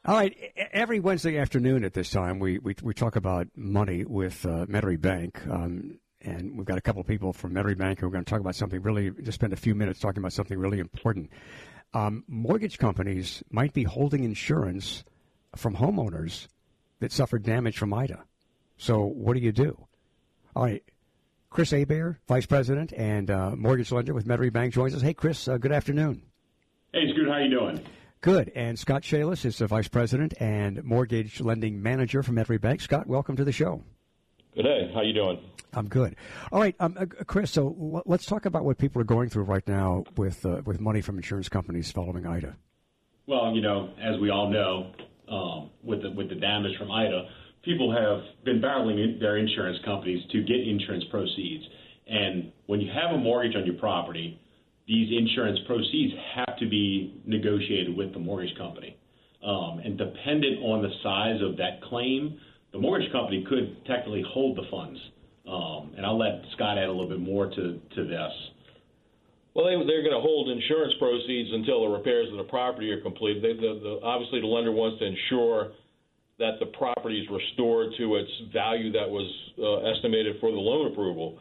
All right. Every Wednesday afternoon at this time, we talk about money with Metairie Bank. And we've got a couple of people from Metairie Bank who are going to talk about something really, just spend a few minutes talking about something really important. Mortgage companies might be holding insurance from homeowners that suffered damage from Ida. So what do you do? All right. Chris Hebert, Vice President and mortgage lender with Metairie Bank, joins us. Hey, Chris, good afternoon. Hey, it's good. How you doing? Good. And Scott Shalis is the Vice President and Mortgage Lending Manager for Metairie Bank. Scott, welcome to the show. Good day. How you doing? I'm good. All right, Chris, so let's talk about what people are going through right now with money from insurance companies following Ida. Well, as we all know, with the damage from Ida, people have been barreling their insurance companies to get insurance proceeds. And when you have a mortgage on your property, these insurance proceeds have to be negotiated with the mortgage company. And dependent on the size of that claim, the mortgage company could technically hold the funds. And I'll let Scott add a little bit more to this. Well, they're going to hold insurance proceeds until the repairs of the property are completed. Obviously, the lender wants to ensure that the property is restored to its value that was estimated for the loan approval.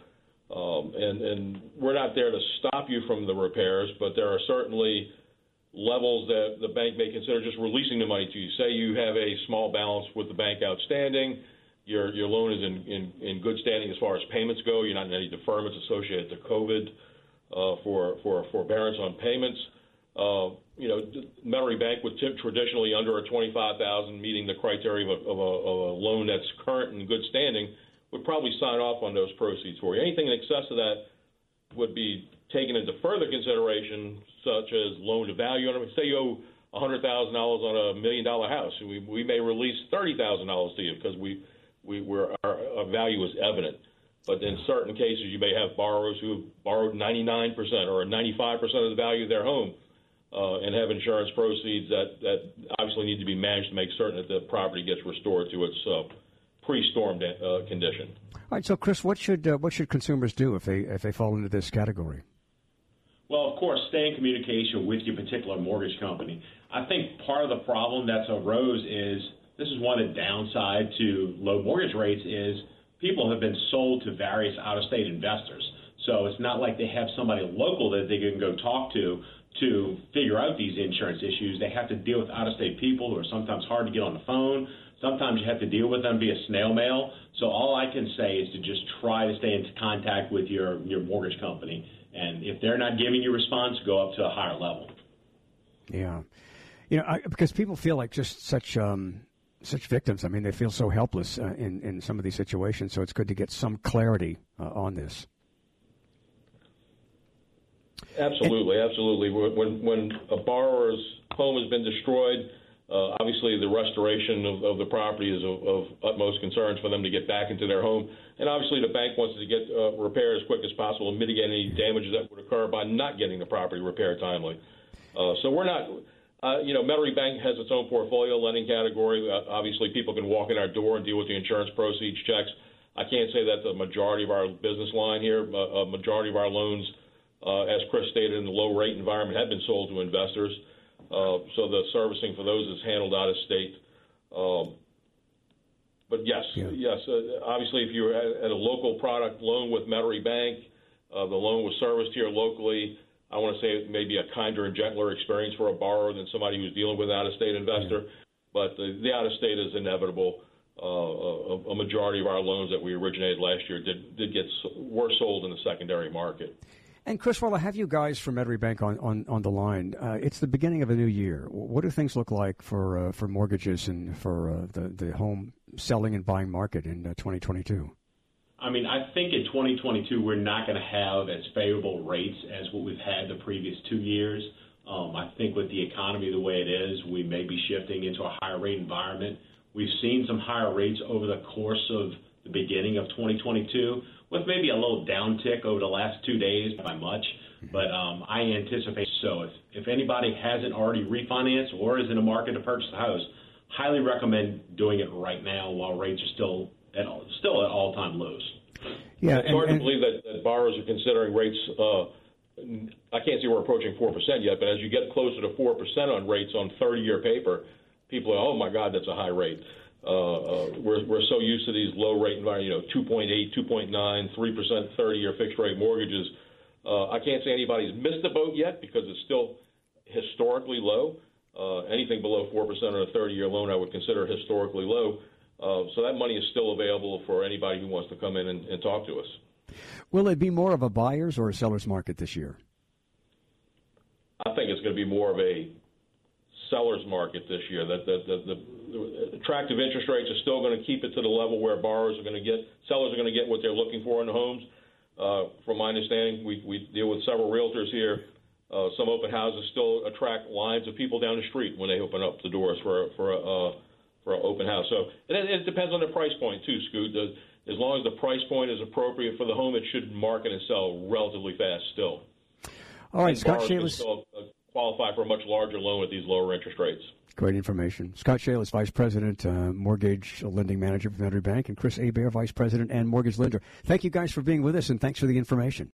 And we're not there to stop you from the repairs, but there are certainly levels that the bank may consider just releasing the money to you. Say you have a small balance with the bank outstanding, your loan is in good standing as far as payments go. You're not in any deferments associated to COVID for forbearance on payments. Metairie Bank would traditionally under a $25,000 meeting the criteria of a loan that's current and good standing would probably sign off on those proceeds for you. Anything in excess of that would be taken into further consideration, such as loan to value. Say you owe $100,000 on a $1 million house, we may release $30,000 to you because our value is evident. But in certain cases, you may have borrowers who borrowed 99% or 95% of the value of their home and have insurance proceeds that obviously need to be managed to make certain that the property gets restored to its pre-storm condition. All right, so Chris, what should consumers do if they fall into this category? Well, of course, stay in communication with your particular mortgage company. I think part of the problem that's arose is this is one of the downside to low mortgage rates is people have been sold to various out-of-state investors. So it's not like they have somebody local that they can go talk to figure out these insurance issues. They have to deal with out-of-state people who are sometimes hard to get on the phone. Sometimes you have to deal with them via snail mail. So all I can say is to just try to stay in contact with your mortgage company. And if they're not giving you a response, go up to a higher level. Yeah. Because people feel like just such victims. I mean, they feel so helpless in some of these situations. So it's good to get some clarity on this. Absolutely. When a borrower's home has been destroyed, obviously the restoration of the property is of utmost concern for them to get back into their home. And obviously the bank wants to get repaired as quick as possible and mitigate any damages that would occur by not getting the property repaired timely. So we're not, Metairie Bank has its own portfolio lending category. Obviously people can walk in our door and deal with the insurance proceeds checks. I can't say that the majority of our business line here, a majority of our loans, as Chris stated, in the low rate environment have been sold to investors. So the servicing for those is handled out of state. But yes, obviously if you're at a local product loan with Metairie Bank, the loan was serviced here locally. I want to say it may be a kinder and gentler experience for a borrower than somebody who's dealing with an out-of-state investor. But the out-of-state is inevitable. A majority of our loans that we originated last year were sold in the secondary market. And Chris, while I have you guys from Metairie Bank on the line, it's the beginning of a new year. What do things look like for mortgages and for the home selling and buying market in 2022? I mean, I think in 2022 we're not going to have as favorable rates as what we've had the previous 2 years. I think with the economy the way it is, we may be shifting into a higher rate environment. We've seen some higher rates over the course of the beginning of 2022. With maybe a little downtick over the last 2 days by much, but I anticipate so. If anybody hasn't already refinanced or is in the market to purchase a house, highly recommend doing it right now while rates are still at all-time lows. Yeah, it's hard to believe that borrowers are considering rates. I can't see we're approaching 4% yet, but as you get closer to 4% on rates on 30-year paper, people are, oh my God, that's a high rate. We're so used to these low rate environment, 2.8, 2.9, 3% 30-year fixed rate mortgages. I can't say anybody's missed the boat yet because it's still historically low. Anything below 4% on a 30-year loan I would consider historically low. So that money is still available for anybody who wants to come in and talk to us. Will it be more of a buyer's or a seller's market this year? I think it's going to be more of a seller's market this year. That the attractive interest rates are still going to keep it to the level where sellers are going to get what they're looking for in the homes. From my understanding, we deal with several realtors here. Some open houses still attract lines of people down the street when they open up the doors for an open house. So it depends on the price point too, Scoot. As long as the price point is appropriate for the home, it should market and sell relatively fast still. All right, and Scott Shalis Shalis. Qualify for a much larger loan at these lower interest rates. Great information. Scott Shalis, Vice President, Mortgage Lending Manager for Metairie Bank, and Chris Hebert, Vice President and Mortgage Lender. Thank you guys for being with us, and thanks for the information.